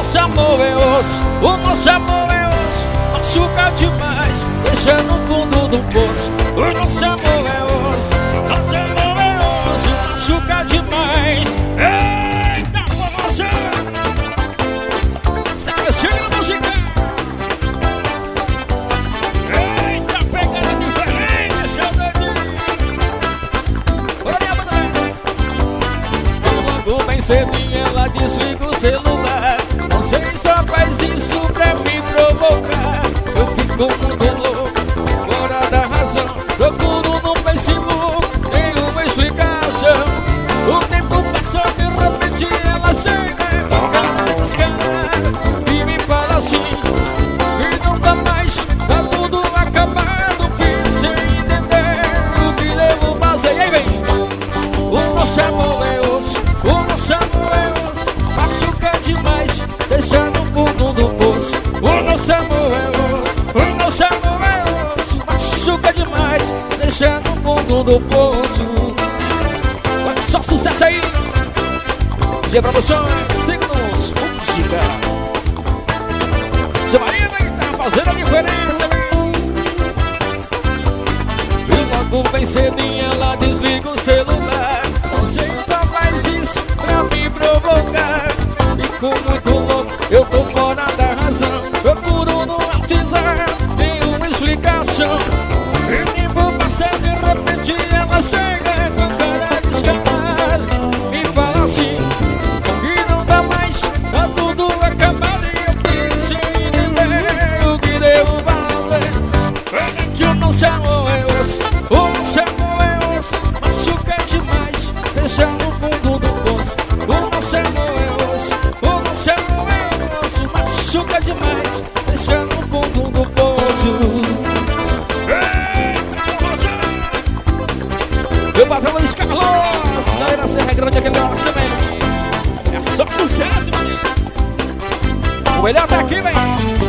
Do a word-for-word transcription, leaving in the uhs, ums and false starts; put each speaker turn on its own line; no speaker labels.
nosso amor é osso, o nosso amor é osso, machuca demais, deixa no fundo do poço. O nosso amor é osso, o nosso amor é osso, machuca demais. Eita, força! Sacrifício na música. Eita, pegada diferente, saudade. Bora minha banda. Logo bem cedinho ela desliga o celular. Não sei se só faz isso pra me provocar. Eu fico muito louco, fora da razão. Procuro no Facebook, tem uma explicação. O tempo passa, de repente ela chega com cara descarada e me fala assim: que não dá mais, tá tudo acabado. Pensei em entender o que devo fazer. E aí vem: o nosso amor é osso, o nosso amor é osso, machuca demais, deixa no fundo do poço. O nosso amor é osso, o nosso amor é osso, machuca demais, deixa no fundo do poço. Olha só sucesso aí. Dia pra produções, siga-nos, música. Seu marido aí tá fazendo a diferença. E logo bem cedinho ela desliga o celular. Não sei se só faz isso pra me provocar. Fico muito louco, eu tô fora da razão. Procuro no WhatsApp, tem uma explicação. E tempo passa, de repente ela chega com cara descarada e fala assim: que não dá mais, tá tudo acabado. E eu pensei em entender o que devo fazer. Olha que o nosso amor é osso, o nosso amor é osso, machuca demais, deixa no fundo do poço. O nosso amor é osso, o nosso amor é osso, machuca demais, deixa no fundo do poço. Meu patrão Luiz Carlos, galera Serra Grande, aquele negócio também. É só sucesso, maninho. O melhor tá aqui, vem.